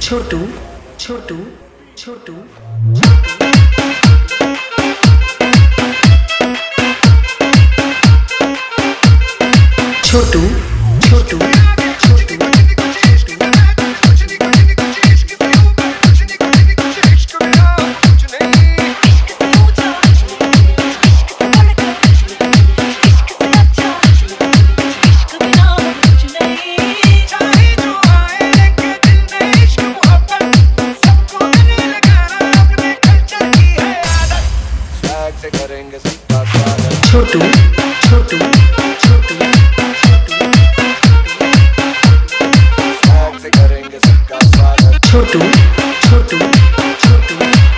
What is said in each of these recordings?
छोटू छोटू छोटू छोटू छोटू करेंगे सबका स्वागत। छोटू छोटू छोटू से करेंगे सबका स्वागत। छोटू छोटू छोटू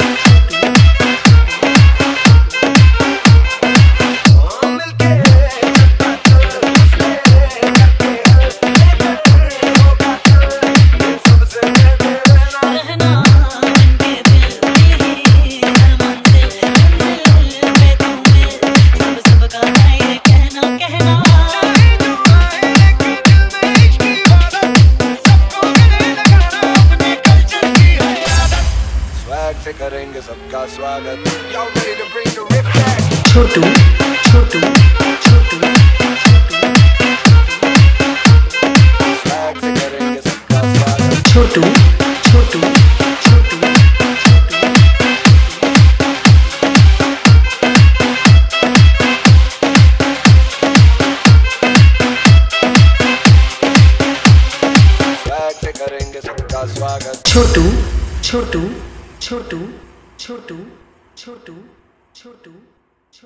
से करेंगे सबका स्वागत। Y'all ready to bring the riff back? छोटू छोटू छोटू से करेंगे सबका स्वागत। छोटू छोटू छोटू से करेंगे सबका स्वागत। छोटू छोटू छोटू छोटू छोटू छोटू